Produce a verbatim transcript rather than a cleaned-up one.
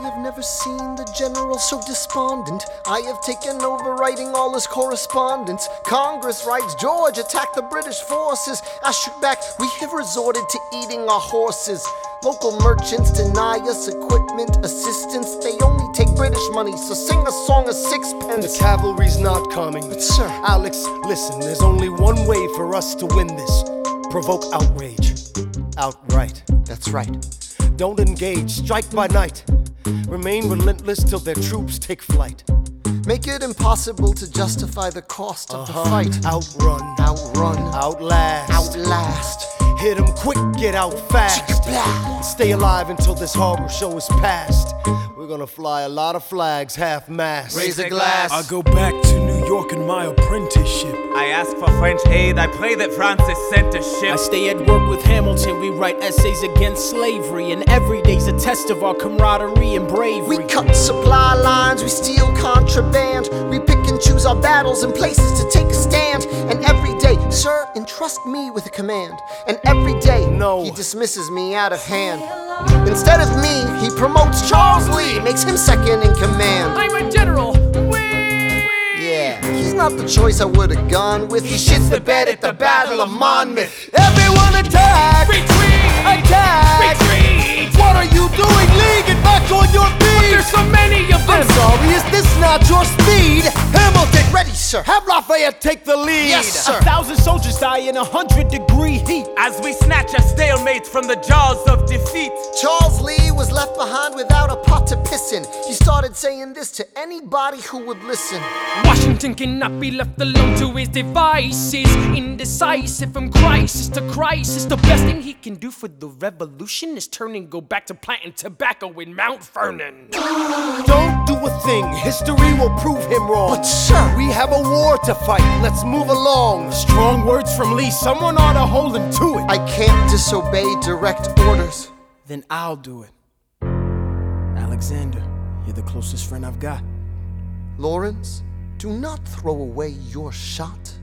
have never seen the general so despondent. I have taken over writing all his correspondence. Congress writes, George attacked the British forces. I shoot back, we have resorted to eating our horses. Local merchants deny us equipment assistance. They only take British money, so sing a song of sixpence. The cavalry's not coming. But sir, Alex, listen, there's only one way for us to win this. Provoke outrage. Outright. that's right. Don't engage, strike by night. Remain relentless till their troops take flight. Make it impossible to justify the cost of Uh-huh. the fight. Outrun. Outrun. Outlast. Outlast. Hit 'em quick, get out fast. Stay alive until this horrible show is past. We're gonna fly a lot of flags, half-mast. Raise a glass. I go back to New York in my apprenticeship. I ask for French aid, I pray that Francis sent a ship. I stay at work with Hamilton, we write essays against slavery, and every day's a test of our camaraderie and bravery. We cut supply lines, we steal contraband. We pick and choose our battles and places to take a stand. And every day, sir, entrust me with a command. And every day, No. he dismisses me out of hand. Instead of me, he promotes Charles Lee, makes him second in command. I'm a general. Yeah, he's not the choice I would've gone with. He shits the bed at the Battle of Monmouth. Everyone attack! Retreat! Attack! Retreat! What are you doing, Lee? Get back on your feet! There's so many of them! I'm sorry, is this not your speed? Hamilton, Ready, sir. have Lafayette take the lead. Yes, sir. A thousand soldiers die in a hundred degree heat. As we snatch a stalemate from the jaws of defeat. Charles Lee was left behind without a pot to piss in. He started saying this to anybody who would listen. Washington cannot be left alone to his devices. Indecisive from crisis to crisis. The best thing he can do for the revolution is turn and go back to planting tobacco in Mount Vernon. Don't do a thing, history will prove him wrong. But sir, We have a war to fight, let's move along. Strong words from Lee, someone ought to hold him to it. I can't disobey direct orders. Then I'll do it. Alexander, you're the closest friend I've got. Lawrence, do not throw away your shot.